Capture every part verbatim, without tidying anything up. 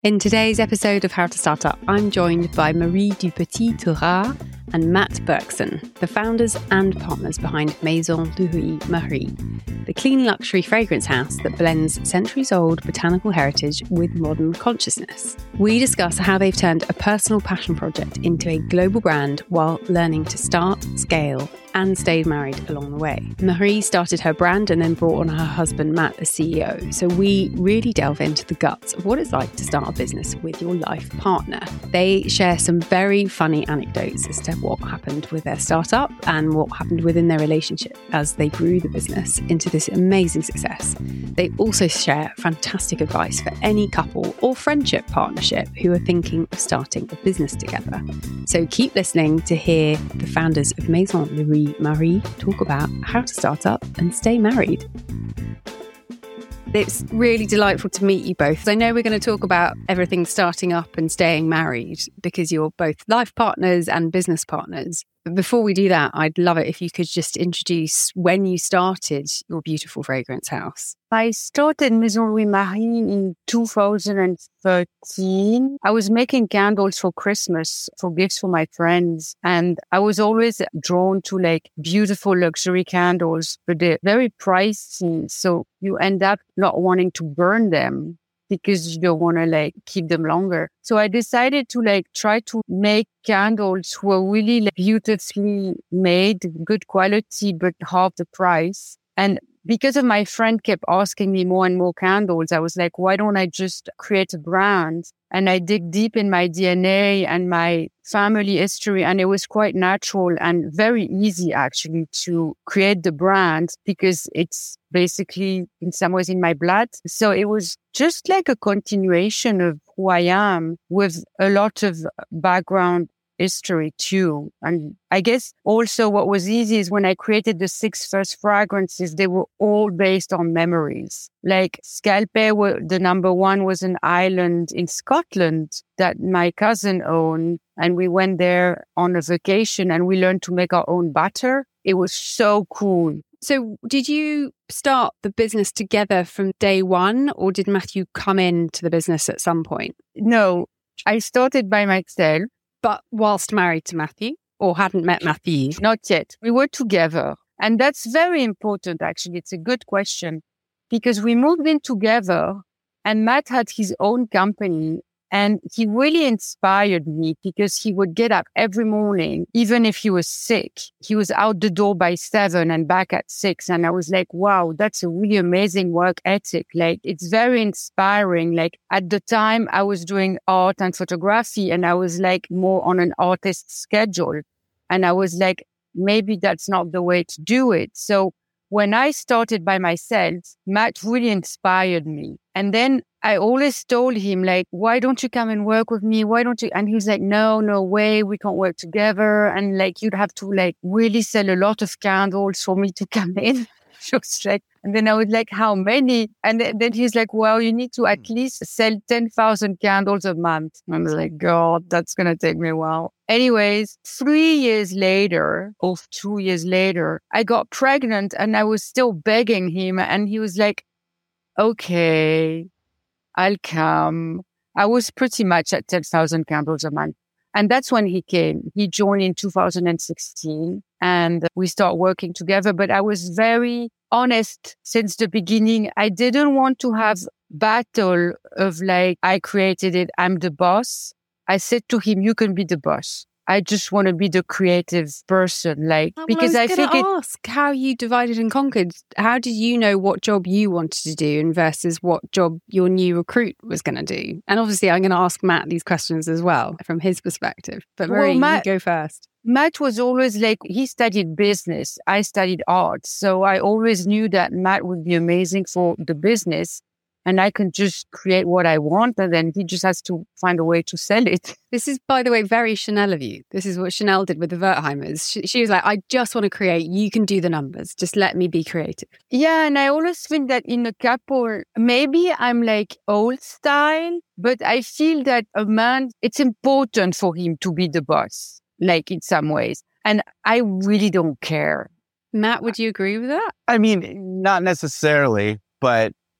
In today's episode of How to Start Up, I'm joined by Marie Dupetit-Thourat and Matt Berkson, the founders and partners behind Maison de Louis Marie, the clean luxury fragrance house that blends centuries-old botanical heritage with modern consciousness. We discuss how they've turned a personal passion project into a global brand while learning to start, scale, and stayed married along the way. Marie started her brand and then brought on her husband Matt as C E O. So we really delve into the guts of what it's like to start a business with your life partner. They share some very funny anecdotes as to what happened with their startup and what happened within their relationship as they grew the business into this amazing success. They also share fantastic advice for any couple or friendship partnership who are thinking of starting a business together. So keep listening to hear the founders of Maison de Louis Marie talk about how to start up and stay married. It's really delightful to meet you both. I know we're going to talk about everything starting up and staying married because you're both life partners and business partners. But before we do that, I'd love it if you could just introduce when you started your beautiful fragrance house. I started Maison Louis Marie in two thousand thirteen. I was making candles for Christmas, for gifts for my friends. And I was always drawn to like beautiful luxury candles, but they're very pricey. So you end up not wanting to burn them because you don't want to like keep them longer. So I decided to like try to make candles who were really like, beautifully made, good quality, but half the price. And because of my friend kept asking me more and more candles, I was like, why don't I just create a brand? And I dig deep in my D N A and my family history. And it was quite natural and very easy actually to create the brand because it's basically in some ways in my blood. So it was just like a continuation of who I am with a lot of background history too. And I guess also what was easy is when I created the six first fragrances, they were all based on memories. Like Scalpe, the number one was an island in Scotland that my cousin owned. And we went there on a vacation and we learned to make our own butter. It was so cool. So did you start the business together from day one, or did Matthew come into the business at some point? No, I started by myself. But whilst married to Matthew, or hadn't met Matthew? Not yet. We were together. And that's very important, actually. It's a good question because we moved in together and Matt had his own company. And he really inspired me because he would get up every morning, even if he was sick. He was out the door by seven and back at six. And I was like, wow, that's a really amazing work ethic. Like, it's very inspiring. Like, at the time, I was doing art and photography and I was like more on an artist schedule. And I was like, maybe that's not the way to do it. So when I started by myself, Matt really inspired me. And then I always told him, like, why don't you come and work with me? Why don't you? And he was like, no, no way. We can't work together. And like, you'd have to like really sell a lot of candles for me to come in. She was like, and then I was like, how many? And then he's like, well, you need to at least sell ten thousand candles a month. And I was like, God, that's going to take me a while. Anyways, three years later, or two years later, I got pregnant and I was still begging him. And he was like, okay, I'll come. I was pretty much at ten thousand candles a month. And that's when he came. He joined in two thousand sixteen and we started working together. But I was very honest since the beginning. I didn't want to have battle of like, I created it, I'm the boss. I said to him, you can be the boss. I just want to be the creative person, like, well, because I, I was think it, ask how you divided and conquered. How did you know what job you wanted to do and versus what job your new recruit was going to do? And obviously, I'm going to ask Matt these questions as well from his perspective. But Marie, well, Matt, you go first. Matt was always like, he studied business. I studied art. So I always knew that Matt would be amazing for the business. And I can just create what I want, and then he just has to find a way to sell it. This is, by the way, very Chanel of you. This is what Chanel did with the Wertheimers. She, she was like, I just want to create. You can do the numbers. Just let me be creative. Yeah, and I always think that in a couple, maybe I'm like old style, but I feel that a man, it's important for him to be the boss, like in some ways. And I really don't care. Matt, would you agree with that? I mean, not necessarily, but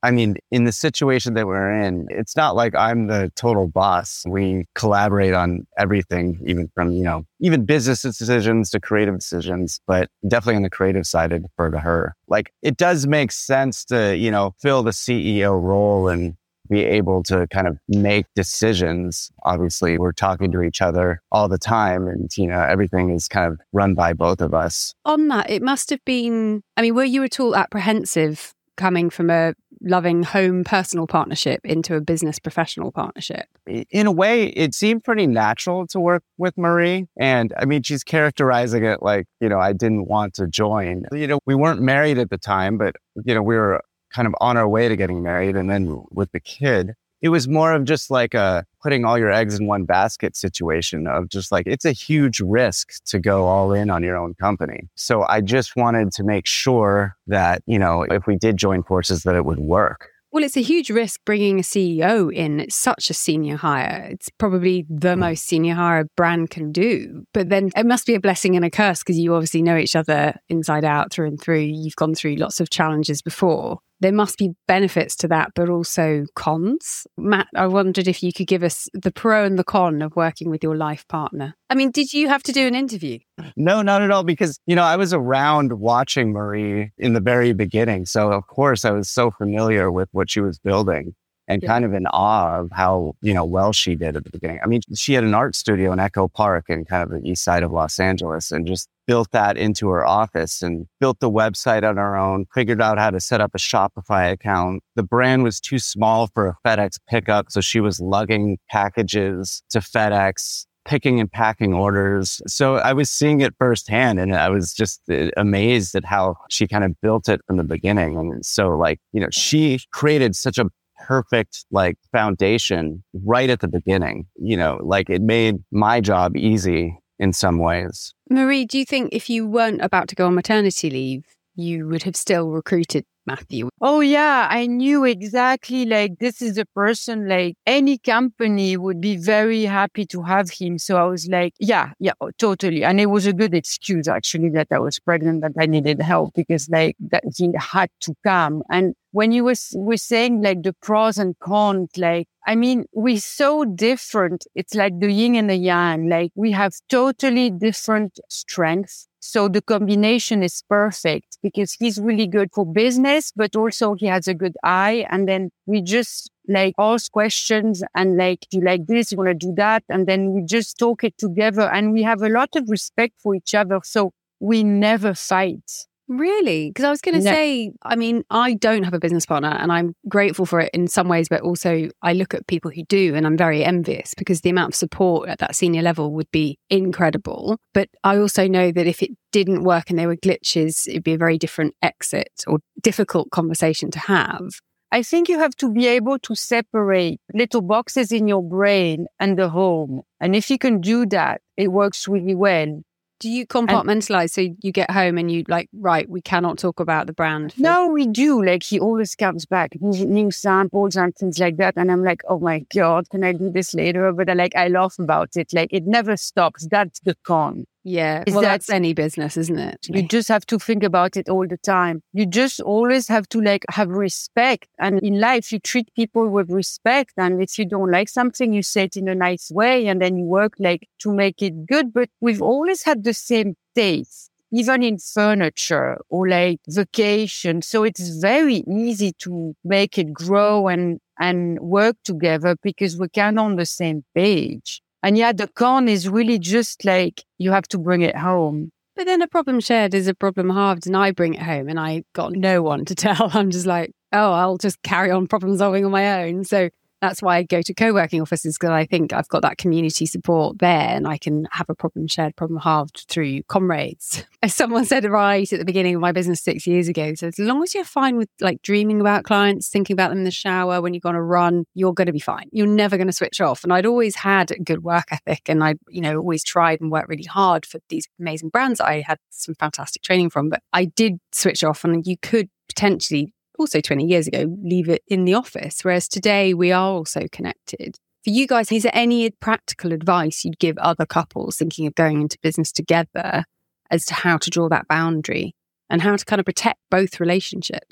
I mean, in the situation that we're in, it's not like I'm the total boss. We collaborate on everything, even from, you know, even business decisions to creative decisions, but definitely on the creative side, I defer to her. Like, it does make sense to, you know, fill the C E O role and be able to kind of make decisions. Obviously, we're talking to each other all the time and, you know, everything is kind of run by both of us. On that, it must have been, I mean, were you at all apprehensive coming from a loving home personal partnership into a business professional partnership? In a way, it seemed pretty natural to work with Marie. And I mean, she's characterizing it like, you know, I didn't want to join. You know, we weren't married at the time, but, you know, we were kind of on our way to getting married. And then with the kid, it was more of just like a putting all your eggs in one basket situation of just like, it's a huge risk to go all in on your own company. So I just wanted to make sure that, you know, if we did join forces, that it would work. Well, it's a huge risk bringing a C E O in. It's such a senior hire. It's probably the most senior hire a brand can do. But then it must be a blessing and a curse because you obviously know each other inside out, through and through. You've gone through lots of challenges before. There must be benefits to that, but also cons. Matt, I wondered if you could give us the pro and the con of working with your life partner. I mean, did you have to do an interview? No, not at all. Because, you know, I was around watching Marie in the very beginning. So, of course, I was so familiar with what she was building and yeah. kind of in awe of how, you know, well she did at the beginning. I mean, she had an art studio in Echo Park in kind of the east side of Los Angeles and just built that into her office and built the website on her own, figured out how to set up a Shopify account. The brand was too small for a FedEx pickup, so she was lugging packages to FedEx, picking and packing orders. So I was seeing it firsthand and I was just amazed at how she kind of built it from the beginning. And so like, you know, she created such a perfect like foundation right at the beginning, you know, like it made my job easy in some ways. Marie, do you think if you weren't about to go on maternity leave, you would have still recruited Matthew? Oh, yeah. I knew exactly, like, this is a person, like, any company would be very happy to have him. So I was like, yeah, yeah, totally. And it was a good excuse, actually, that I was pregnant, that I needed help because, like, that he had to come. And when you was were saying, like, the pros and cons, like, I mean, we're so different. It's like the yin and the yang. Like, we have totally different strengths. So the combination is perfect because he's really good for business, but also he has a good eye. And then we just like ask questions and like, you like this, you want to do that. And then we just talk it together and we have a lot of respect for each other. So we never fight. Really? Because I was going to no. say, I mean, I don't have a business partner and I'm grateful for it in some ways, but also I look at people who do and I'm very envious because the amount of support at that senior level would be incredible. But I also know that if it didn't work and there were glitches, it'd be a very different exit or difficult conversation to have. I think you have to be able to separate little boxes in your brain and the home. And if you can do that, it works really well. Do you compartmentalize? And, so you get home and you like, right, we cannot talk about the brand. For- no, we do. Like he always comes back, new samples and things like that. And I'm like, oh my God, can I do this later? But I like, I laugh about it. Like it never stops. That's the con. Yeah. Is well, that, that's any business, isn't it? You just have to think about it all the time. You just always have to like have respect. And in life, you treat people with respect. And if you don't like something, you say it in a nice way and then you work like to make it good. But we've always had the same taste, even in furniture or like vacation. So it's very easy to make it grow and, and work together because we're kind of on the same page. And yeah, the con is really just like, you have to bring it home. But then a problem shared is a problem halved and I bring it home and I got no one to tell. I'm just like, oh, I'll just carry on problem solving on my own. So that's why I go to co-working offices because I think I've got that community support there and I can have a problem shared, problem halved through comrades. As someone said right at the beginning of my business six years ago, so as long as you're fine with like dreaming about clients, thinking about them in the shower, when you're going to run, you're going to be fine. You're never going to switch off. And I'd always had a good work ethic and I, you know, always tried and worked really hard for these amazing brands that I had some fantastic training from. But I did switch off and you could potentially also twenty years ago, leave it in the office. Whereas today we are also connected. For you guys, is there any practical advice you'd give other couples thinking of going into business together as to how to draw that boundary and how to kind of protect both relationships?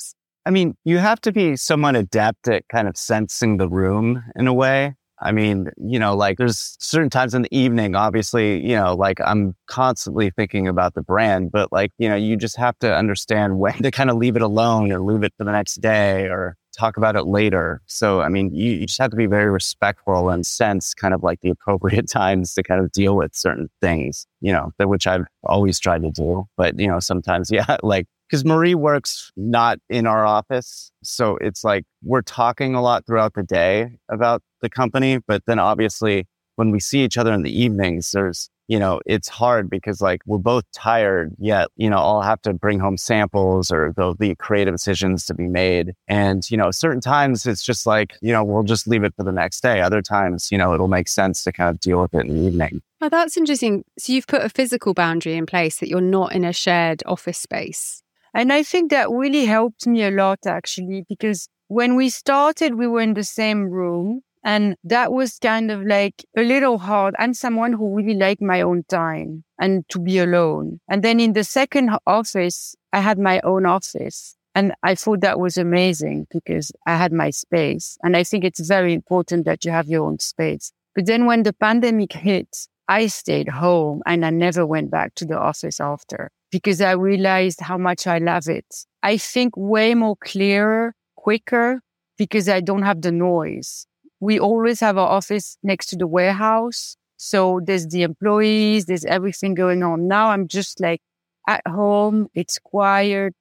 I mean, you have to be somewhat adept at kind of sensing the room in a way. I mean, you know, like there's certain times in the evening, obviously, you know, like I'm constantly thinking about the brand, but like, you know, you just have to understand when to kind of leave it alone or leave it for the next day or talk about it later. So, I mean, you, you just have to be very respectful and sense kind of like the appropriate times to kind of deal with certain things, you know, that which I've always tried to do. But, you know, sometimes, yeah, like, because Marie works not in our office. So it's like we're talking a lot throughout the day about the company. But then obviously when we see each other in the evenings, there's, you know, it's hard because like we're both tired, yet, you know, I'll have to bring home samples or there'll be creative decisions to be made. And, you know, certain times it's just like, you know, we'll just leave it for the next day. Other times, you know, it'll make sense to kind of deal with it in the evening. Oh, that's interesting. So you've put a physical boundary in place that you're not in a shared office space. And I think that really helped me a lot, actually, because when we started, we were in the same room. And that was kind of like a little hard. I'm someone who really liked my own time and to be alone. And then in the second office, I had my own office. And I thought that was amazing because I had my space. And I think it's very important that you have your own space. But then when the pandemic hit, I stayed home and I never went back to the office after, because I realized how much I love it. I think way more clearer, quicker, because I don't have the noise. We always have our office next to the warehouse. So there's the employees, there's everything going on. Now I'm just like at home, it's quiet.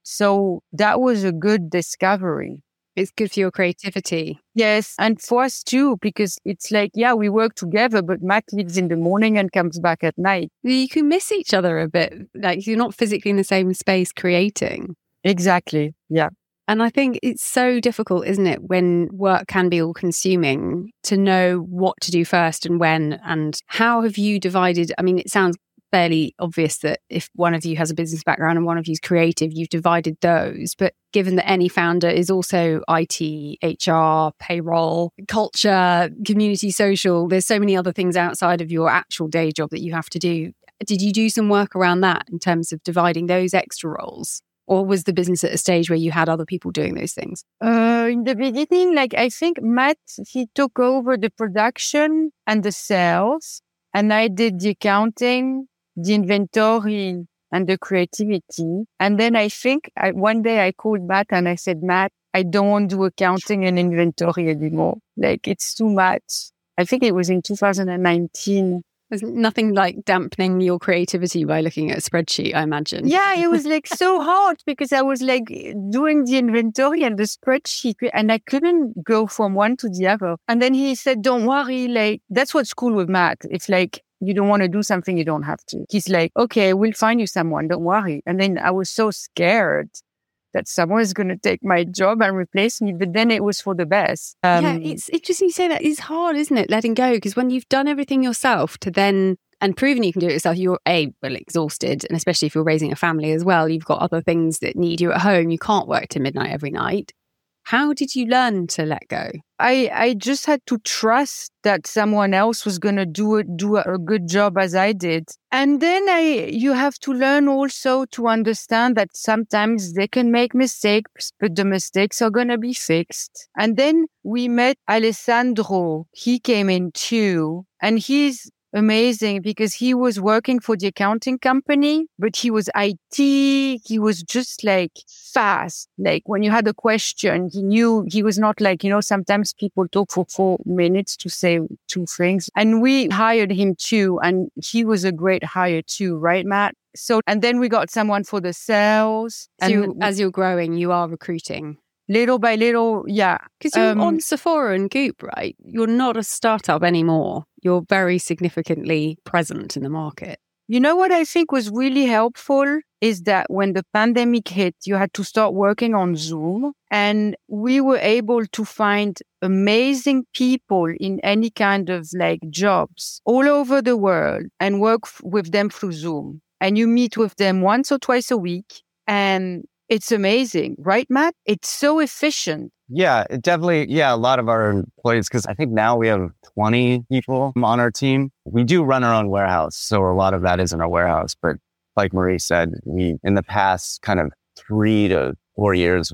So that was a good discovery. It's good for your creativity. Yes. And for us too, because it's like, yeah, we work together, but Matt leaves in the morning and comes back at night. You can miss each other a bit. Like you're not physically in the same space creating. Exactly. Yeah. And I think it's so difficult, isn't it, when work can be all consuming, to know what to do first and when. And how have you divided? I mean, it sounds fairly obvious that if one of you has a business background and one of you's creative, you've divided those. But given that any founder is also I T, H R, payroll, culture, community, social, there's so many other things outside of your actual day job that you have to do. Did you do some work around that in terms of dividing those extra roles? Or was the business at a stage where you had other people doing those things? Uh, in the beginning, like I think Matt, he took over the production and the sales, and I did the accounting, the inventory, and the creativity. And then I think I, one day I called Matt and I said, Matt, I don't want to do accounting and inventory anymore. Like it's too much. I think it was in two thousand nineteen. There's nothing like dampening your creativity by looking at a spreadsheet, I imagine. Yeah, it was like so hard because I was like doing the inventory and the spreadsheet and I couldn't go from one to the other. And then he said, don't worry, like that's what's cool with Matt. It's like, you don't want to do something, you don't have to. He's like, okay, we'll find you someone, don't worry. And then I was so scared that someone is going to take my job and replace me. But then it was for the best. Um, yeah, it's interesting you say that. It's hard, isn't it, letting go? Because when you've done everything yourself to then, and proven you can do it yourself, you're A, well, exhausted. And especially if you're raising a family as well, you've got other things that need you at home. You can't work to midnight every night. How did you learn to let go? I, I just had to trust that someone else was going to do it, do a, a good job as I did. And then I, you have to learn also to understand that sometimes they can make mistakes, but the mistakes are going to be fixed. And then we met Alessandro. He came in too, and he's amazing because he was working for the accounting company, but he was I T. He was just like fast. Like when you had a question, he knew. He was not like, you know, sometimes people talk for four minutes to say two things. And we hired him too. And he was a great hire too, right, Matt? So, and then we got someone for the sales. So and you, as you're growing, you are recruiting. Little by little, yeah. Because you're um, on Sephora and Goop, right? You're not a startup anymore. You're very significantly present in the market. You know what I think was really helpful is that when the pandemic hit, you had to start working on Zoom. And we were able to find amazing people in any kind of like jobs all over the world and work f- with them through Zoom. And you meet with them once or twice a week. And it's amazing, right, Matt? It's so efficient. Yeah, it definitely. Yeah, a lot of our employees, because I think now we have twenty people on our team. We do run our own warehouse. So a lot of that is in our warehouse. But like Marie said, we, in the past kind of three to four years, we've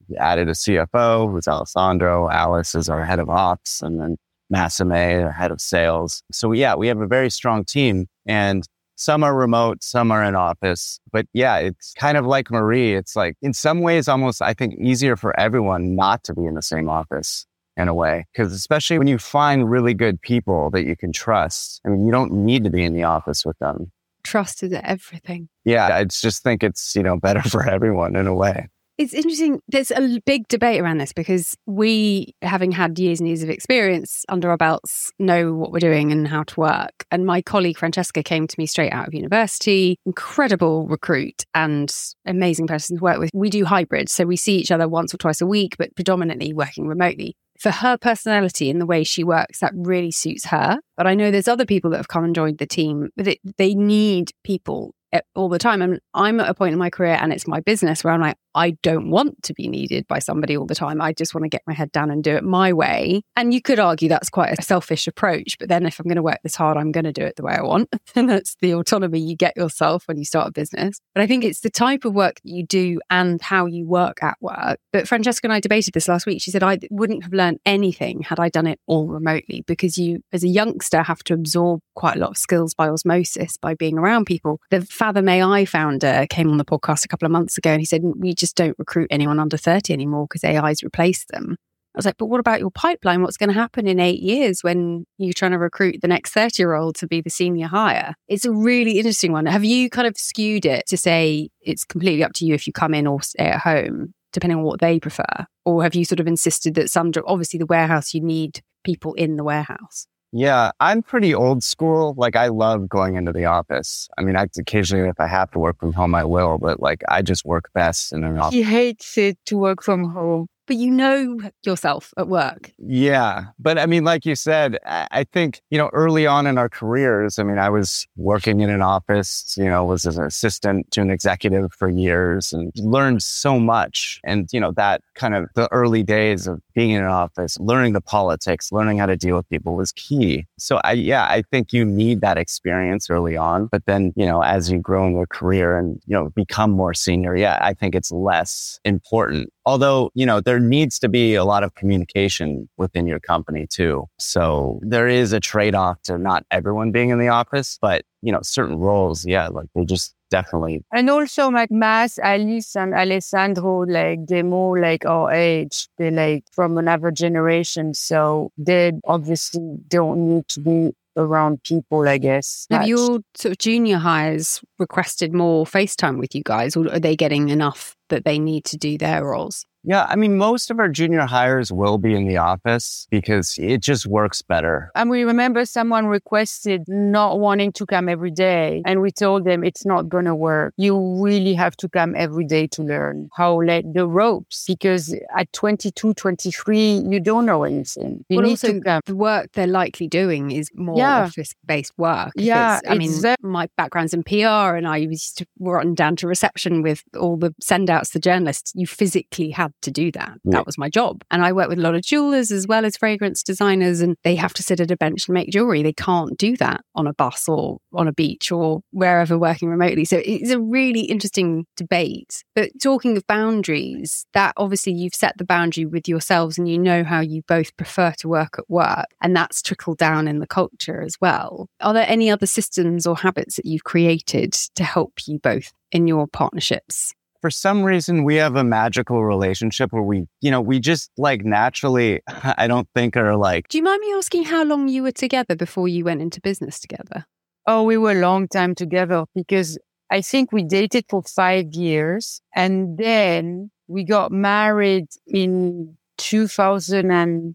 added a C F O, who's Alessandro. Alice is our head of ops, and then Massime, our head of sales. So yeah, we have a very strong team, and some are remote, some are in office. But yeah, it's kind of like Marie. It's like, in some ways, almost, I think, easier for everyone not to be in the same office in a way. Because especially when you find really good people that you can trust, I mean, you don't need to be in the office with them. Trust is everything. Yeah, I just think it's, you know, better for everyone in a way. It's interesting. There's a big debate around this because we, having had years and years of experience under our belts, know what we're doing and how to work. And my colleague Francesca came to me straight out of university, incredible recruit and amazing person to work with. We do hybrid, so we see each other once or twice a week, but predominantly working remotely. For her personality and the way she works, that really suits her. But I know there's other people that have come and joined the team, but it, they need people all the time. And I'm at a point in my career, and it's my business, where I'm like, I don't want to be needed by somebody all the time. I just want to get my head down and do it my way. And you could argue that's quite a selfish approach. But then if I'm going to work this hard, I'm going to do it the way I want. And that's the autonomy you get yourself when you start a business. But I think it's the type of work that you do and how you work at work. But Francesca and I debated this last week. She said, I wouldn't have learned anything had I done it all remotely, because you, as a youngster, have to absorb quite a lot of skills by osmosis, by being around people. The Fathom A I founder came on the podcast a couple of months ago, and he said, we just don't recruit anyone under thirty anymore because A I's replaced them. I was like, but what about your pipeline? What's going to happen in eight years when you're trying to recruit the next thirty-year-old to be the senior hire? It's a really interesting one. Have you kind of skewed it to say it's completely up to you if you come in or stay at home, depending on what they prefer? Or have you sort of insisted that some, obviously the warehouse, you need people in the warehouse? Yeah, I'm pretty old school. Like, I love going into the office. I mean, I occasionally, if I have to work from home, I will. But like, I just work best in an office. He hates it to work from home. But you know yourself at work. Yeah. But I mean, like you said, I think, you know, early on in our careers, I mean, I was working in an office, you know, was an assistant to an executive for years and learned so much. And, you know, that kind of the early days of being in an office, learning the politics, learning how to deal with people was key. So I, yeah, I think you need that experience early on. But then, you know, as you grow in your career and, you know, become more senior, yeah, I think it's less important. Although, you know, there needs to be a lot of communication within your company too. So there is a trade-off to not everyone being in the office, but, you know, certain roles, yeah, like they just definitely. And also like Mas, Alice and Alessandro, like they're more like our age. They're like from another generation. So they obviously don't need to be around people, I guess. Have your sort of junior hires requested more FaceTime with you guys, or are they getting enough that they need to do their roles? Yeah, I mean, most of our junior hires will be in the office because it just works better. And we remember someone requested not wanting to come every day. And we told them it's not going to work. You really have to come every day to learn how, like, the ropes. Because at twenty-two, twenty-three, you don't know anything. You but need also, to come. The work they're likely doing is more Yeah. office-based work. If Yeah, it's, I mean, exact- my background's in P R, and I used to run down to reception with all the send-outs to journalists. You physically had to do that. Yeah. That was my job. And I work with a lot of jewelers as well as fragrance designers, and they have to sit at a bench and make jewelry. They can't do that on a bus or on a beach or wherever working remotely. So it's a really interesting debate. But talking of boundaries, that obviously you've set the boundary with yourselves and you know how you both prefer to work at work. And that's trickled down in the culture as well. Are there any other systems or habits that you've created to help you both in your partnerships? For some reason, we have a magical relationship where we, you know, we just like naturally, I don't think are like. Do you mind me asking how long you were together before you went into business together? Oh, we were a long time together because I think we dated for five years and then we got married in two thousand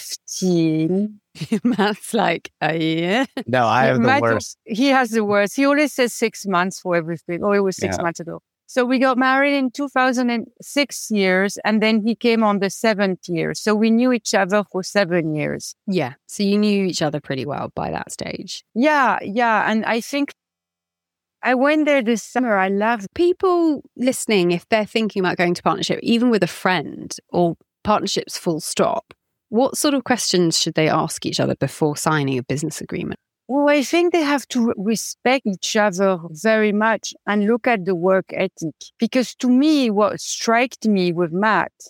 fifteen. Matt's like, a year. No, I have the Matt- worst. He has the worst. He always says six months for everything. Oh, it was six Yeah. months ago. So we got married in two thousand six years and then he came on the seventh year. So we knew each other for seven years. Yeah. So you knew each other pretty well by that stage. Yeah, yeah. And I think I went there this summer. I loved People listening, if they're thinking about going to partnership, even with a friend or partnerships full stop, what sort of questions should they ask each other before signing a business agreement? Well, I think they have to respect each other very much and look at the work ethic. Because to me, what struck me with Matt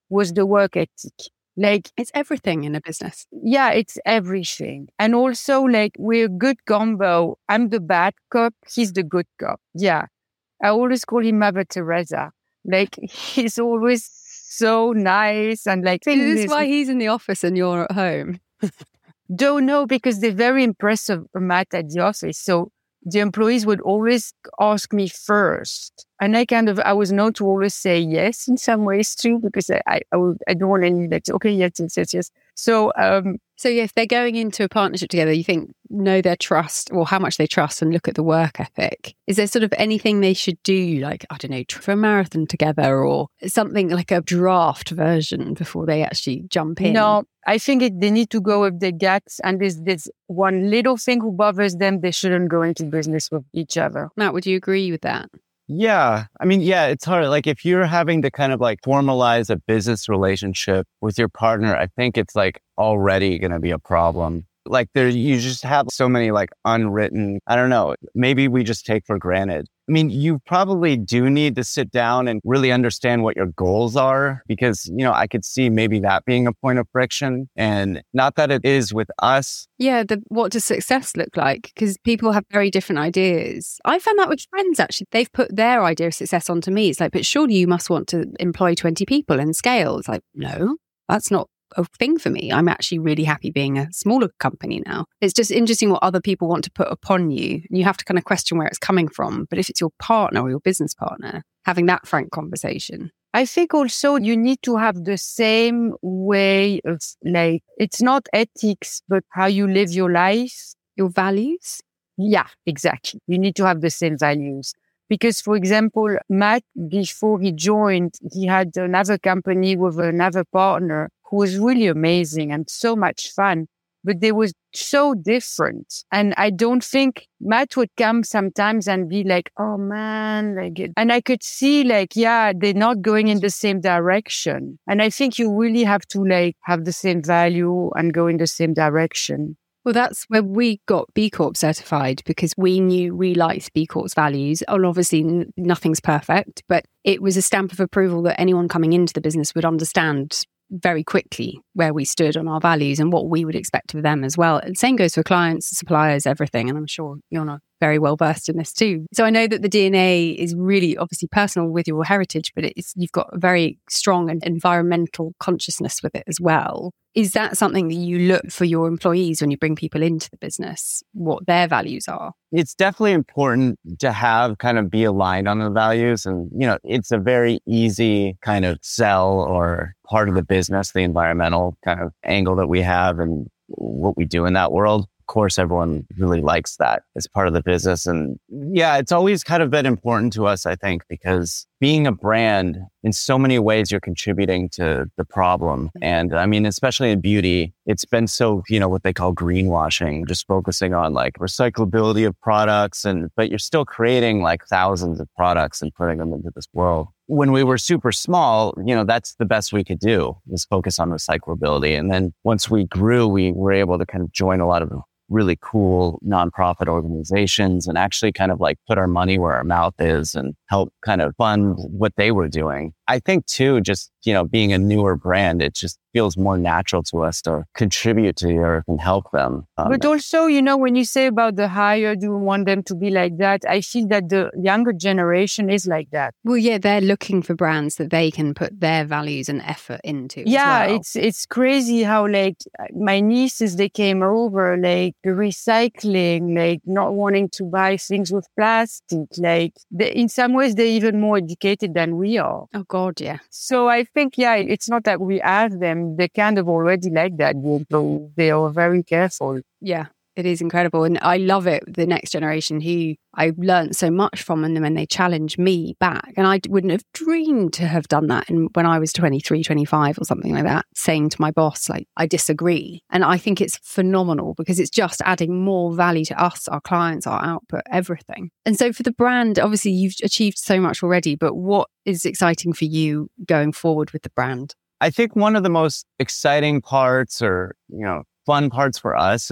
was the work ethic. Like, it's everything in a business. Yeah, it's everything. And also, like, we're a good combo. I'm the bad cop. He's the good cop. Yeah. I always call him Mother Teresa. Like, he's always so nice. And like, is this why he's in the office and you're at home? Don't know, because they're very impressive, Matt, at the office. So the employees would always ask me first. And I kind of, I was known to always say yes in some ways too, because I, I, I, would, I don't want any, like, okay, yes, yes, yes, yes. So, um, so yeah, if they're going into a partnership together, you think, know their trust or how much they trust and look at the work ethic. Is there sort of anything they should do, like, I don't know, for a marathon together or something like a draft version before they actually jump in? No, I think it, they need to go with their guts. And there's this one little thing who bothers them, they shouldn't go into business with each other. Matt, would you agree with that? Yeah. I mean, yeah, it's hard. Like if you're having to kind of like formalize a business relationship with your partner, I think it's like already going to be a problem. Like there, you just have so many like unwritten, I don't know, maybe we just take for granted. I mean, you probably do need to sit down and really understand what your goals are, because, you know, I could see maybe that being a point of friction, and not that it is with us. Yeah. The, what does success look like? Because people have very different ideas. I found that with friends, actually. They've put their idea of success onto me. It's like, but surely you must want to employ twenty people and scale. It's like, no, that's not a thing for me. I'm actually really happy being a smaller company now. It's just interesting what other people want to put upon you. You have to kind of question where it's coming from. But if it's your partner or your business partner, having that frank conversation. I think also you need to have the same way of, like, it's not ethics, but how you live your life. Your values? Yeah, exactly. You need to have the same values. Because, for example, Matt, before he joined, he had another company with another partner who was really amazing and so much fun, but they were so different. And I don't think Matt would come sometimes and be like, oh man, like, and I could see like, yeah, they're not going in the same direction. And I think you really have to like have the same value and go in the same direction. Well, that's where we got B Corp certified, because we knew we liked B Corp's values. And obviously n- nothing's perfect, but it was a stamp of approval that anyone coming into the business would understand very quickly where we stood on our values and what we would expect of them as well. And same goes for clients, suppliers, everything. And I'm sure you're not very well versed in this too. So I know that the D N A is really obviously personal with your heritage, but it's, you've got a very strong and environmental consciousness with it as well. Is that something that you look for your employees when you bring people into the business, what their values are? It's definitely important to have kind of be aligned on the values. And, you know, it's a very easy kind of sell or part of the business, the environmental kind of angle that we have and what we do in that world. Of course, everyone really likes that as part of the business. And yeah, it's always kind of been important to us, I think, because being a brand, in so many ways, you're contributing to the problem. And I mean, especially in beauty, it's been so, you know, what they call greenwashing, just focusing on like recyclability of products. And, but you're still creating like thousands of products and putting them into this world. When we were super small, you know, that's the best we could do, was focus on recyclability. And then once we grew, we were able to kind of join a lot of really cool nonprofit organizations and actually kind of like put our money where our mouth is and help kind of fund what they were doing. I think too, just, you know, being a newer brand, it just feels more natural to us to contribute to the earth and help them. Um, but also, you know, when you say about the hire, do you want them to be like that? I feel that the younger generation is like that. Well, yeah, they're looking for brands that they can put their values and effort into. Yeah, as well. it's it's crazy how like my nieces, they came over, like the recycling, like not wanting to buy things with plastic. Like they, in some ways, they're even more educated than we are. Oh God, yeah. So I think, yeah, it's not that we ask them. They're kind of already like that. So they are very careful. Yeah, it is incredible. And I love it, the next generation who I learned so much from, and when they challenge me back. And I wouldn't have dreamed to have done that in, when I was twenty-three, twenty-five or something like that, saying to my boss, like, I disagree. And I think it's phenomenal because it's just adding more value to us, our clients, our output, everything. And so for the brand, obviously you've achieved so much already, but what is exciting for you going forward with the brand? I think one of the most exciting parts or, you know, fun parts for us is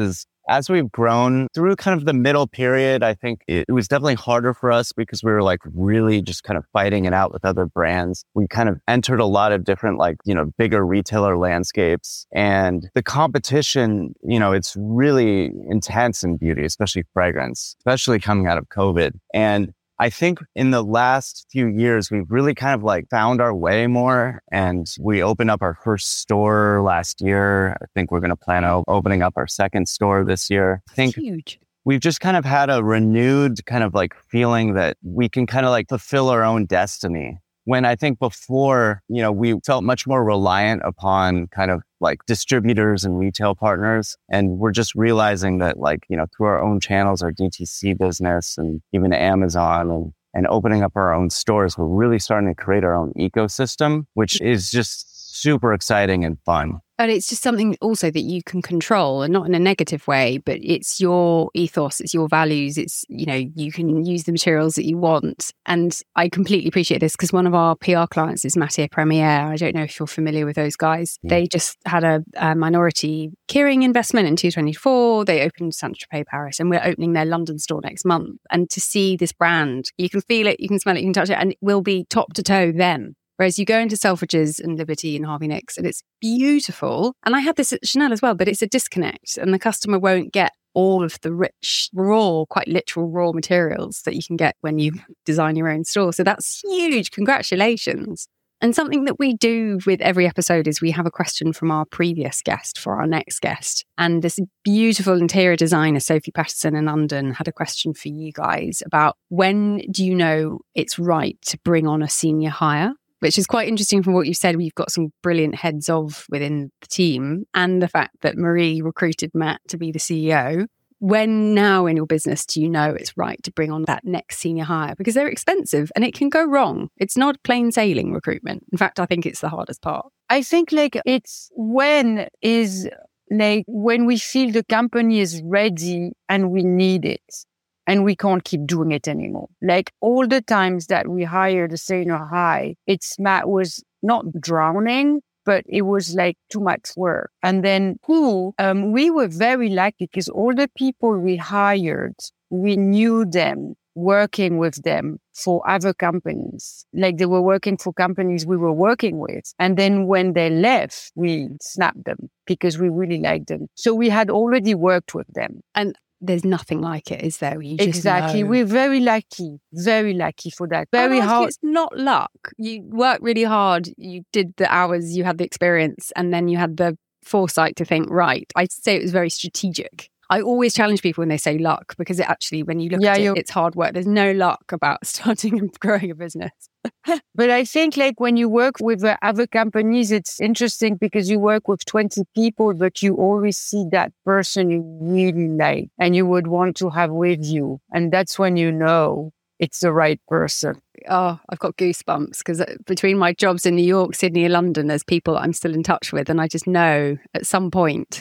as we've grown through kind of the middle period, I think it, it was definitely harder for us because we were like really just kind of fighting it out with other brands. We kind of entered a lot of different like, you know, bigger retailer landscapes, and the competition, you know, it's really intense in beauty, especially fragrance, especially coming out of COVID. And I think in the last few years, we've really kind of like found our way more, and we opened up our first store last year. I think we're going to plan on opening up our second store this year. I think huge. We've just kind of had a renewed kind of like feeling that we can kind of like fulfill our own destiny. When I think before, you know, we felt much more reliant upon kind of like distributors and retail partners. And we're just realizing that like, you know, through our own channels, our D T C business and even Amazon and, and opening up our own stores, we're really starting to create our own ecosystem, which is just super exciting and fun. But it's just something also that you can control, and not in a negative way, but it's your ethos, it's your values, it's, you know, you can use the materials that you want. And I completely appreciate this because one of our P R clients is Matière Première. I don't know if you're familiar with those guys. Mm. They just had a, a minority Kering investment in two twenty-four. They opened Saint-Tropez Paris, and we're opening their London store next month. And to see this brand, you can feel it, you can smell it, you can touch it, and it will be top to toe them. Whereas you go into Selfridges and Liberty and Harvey Nicks and it's beautiful. And I had this at Chanel as well, but it's a disconnect and the customer won't get all of the rich, raw, quite literal raw materials that you can get when you design your own store. So that's huge. Congratulations. And something that we do with every episode is we have a question from our previous guest for our next guest. And this beautiful interior designer, Sophie Patterson in London, had a question for you guys about when do you know it's right to bring on a senior hire? Which is quite interesting from what you said. We've got some brilliant heads of within the team, and the fact that Marie recruited Matt to be the C E O. When now in your business do you know it's right to bring on that next senior hire? Because they're expensive and it can go wrong. It's not plain sailing recruitment. In fact, I think it's the hardest part. I think like it's when is like when we feel the company is ready and we need it. And we can't keep doing it anymore. Like all the times that we hired a senior high, it's Matt was not drowning, but it was like too much work. And then who, um, we were very lucky because all the people we hired, we knew them working with them for other companies. Like they were working for companies we were working with. And then when they left, we snapped them because we really liked them. So we had already worked with them. And there's nothing like it, is there? You just exactly. know. We're very lucky, very lucky for that. Very hard. It's not luck. You worked really hard. You did the hours, you had the experience, and then you had the foresight to think, right. I'd say it was very strategic. I always challenge people when they say luck, because it actually, when you look yeah, at it, it's hard work. There's no luck about starting and growing a business. But I think like when you work with uh, other companies, it's interesting because you work with twenty people, but you always see that person you really like and you would want to have with you. And that's when you know it's the right person. Oh, I've got goosebumps because between my jobs in New York, Sydney and London, there's people I'm still in touch with. And I just know at some point.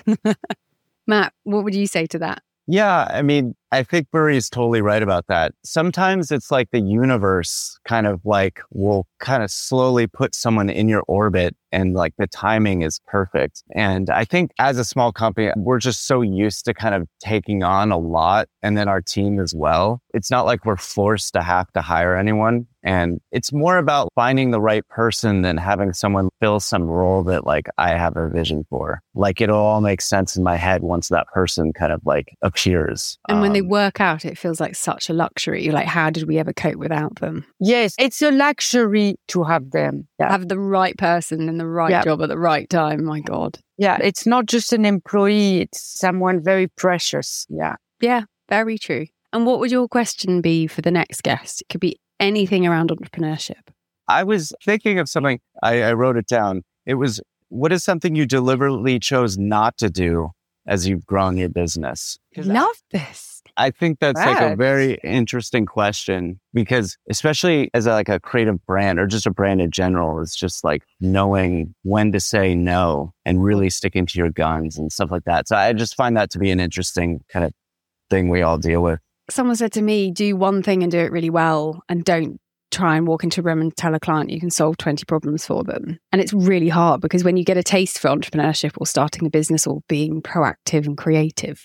Matt, what would you say to that? Yeah, I mean, I think Marie's totally right about that. Sometimes it's like the universe kind of like will kind of slowly put someone in your orbit and like the timing is perfect. And I think as a small company, we're just so used to kind of taking on a lot, and then our team as well. It's not like we're forced to have to hire anyone. And it's more about finding the right person than having someone fill some role that like I have a vision for. Like it'll all make sense in my head once that person kind of like appears. And when um, they work out, it feels like such a luxury. You're like, how did we ever cope without them? Yes, it's a luxury to have them. Yeah. Have the right person in the right yeah. job at the right time. My God. Yeah, it's not just an employee. It's someone very precious. Yeah. Yeah, very true. And what would your question be for the next guest? It could be anything around entrepreneurship. I was thinking of something. I, I wrote it down. It was, what is something you deliberately chose not to do as you've grown your business? Love this. I think that's Right. like a very interesting question, because especially as a, like a creative brand or just a brand in general, it's just like knowing when to say no and really sticking to your guns and stuff like that. So I just find that to be an interesting kind of thing we all deal with. Someone said to me, do one thing and do it really well, and don't try and walk into a room and tell a client you can solve twenty problems for them. And it's really hard because when you get a taste for entrepreneurship or starting a business or being proactive and creative,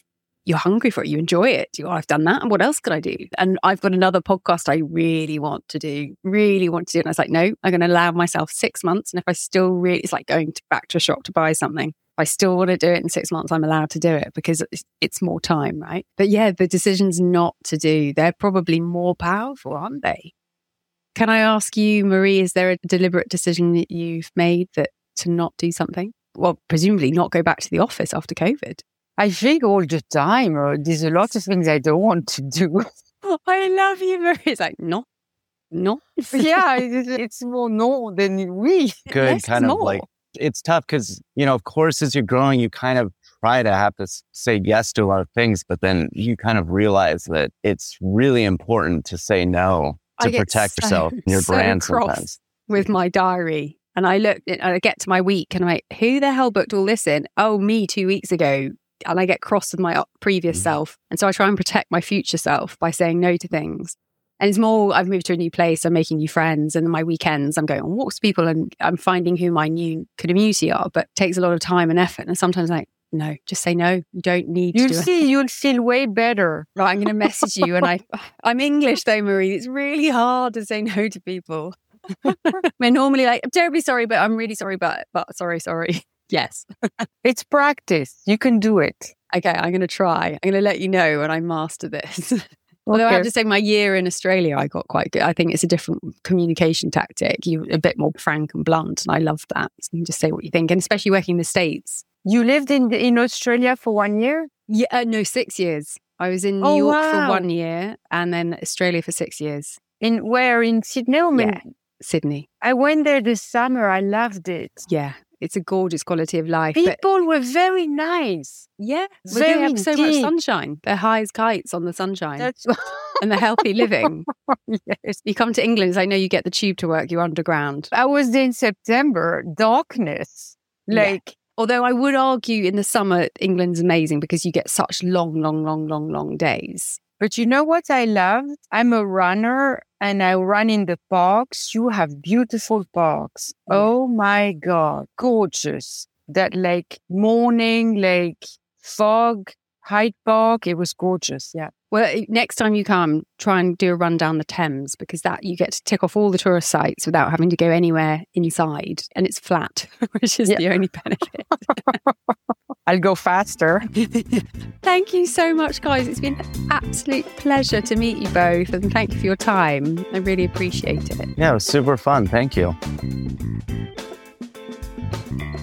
you're hungry for it. You enjoy it. You, oh, I've done that. And what else could I do? And I've got another podcast I really want to do, really want to do. And I was like, no, I'm going to allow myself six months. And if I still really, it's like going to, back to a shop to buy something. If I still want to do it in six months, I'm allowed to do it because it's, it's more time, right? But yeah, the decisions not to do, they're probably more powerful, aren't they? Can I ask you, Marie, is there a deliberate decision that you've made that to not do something? Well, presumably not go back to the office after COVID. I think all the time, uh, there's a lot of things I don't want to do. I love you, Marie. It's like, no, no. Yeah, it's, it's more no than we. Good, Less kind of more. like, it's tough because, you know, of course, as you're growing, you kind of try to have to say yes to a lot of things, but then you kind of realize that it's really important to say no to protect so, yourself and your so brand cross sometimes. With my diary. And I look, and I get to my week and I'm like, who the hell booked all this in? Oh, me two weeks ago. And I get cross with my previous mm. self. And so I try and protect my future self by saying no to things. And it's more, I've moved to a new place, I'm making new friends. And my weekends, I'm going on walks with people and I'm finding who my new community are. But it takes a lot of time and effort. And sometimes I'm like, no, just say no. You don't need you'll to do it. see, you'll feel way better. Right, I'm going to message you. And I, I'm English though, Marie. It's really hard to say no to people. We're normally like, I'm terribly sorry, but I'm really sorry, but, but sorry, sorry. Yes. It's practice. You can do it. Okay, I'm going to try. I'm going to let you know when I master this. Although Okay. I have to say my year in Australia, I got quite good. I think it's a different communication tactic. You're a bit more frank and blunt. And I love that. So you can just say what you think. And especially working in the States. You lived in in Australia for one year? Yeah, uh, no, six years. I was in New Oh, York wow. for one year and then Australia for six years. In where? In Sydney? or Yeah, Mel- Sydney. I went there this summer. I loved it. Yeah, it's a gorgeous quality of life. But People were very nice. yeah, well, they very have so much deep. sunshine. They're high as kites on the sunshine. That's And the healthy living. yes. You come to England, I know you get the tube to work, you're underground. I was there in September. Darkness. Yeah. Like, Although I would argue in the summer, England's amazing because you get such long, long, long, long, long days. but you know what I love? I'm a runner and I run in the parks. You have beautiful parks. Yeah. Oh my God. Gorgeous. That like morning, like fog, Hyde Park. It was gorgeous. Yeah. Well, next time you come, try and do a run down the Thames because that you get to tick off all the tourist sites without having to go anywhere inside. And it's flat, which is Yeah. the only benefit. I'll go faster. Thank you so much, guys. It's been an absolute pleasure to meet you both. And thank you for your time. I really appreciate it. Yeah, it was super fun. Thank you.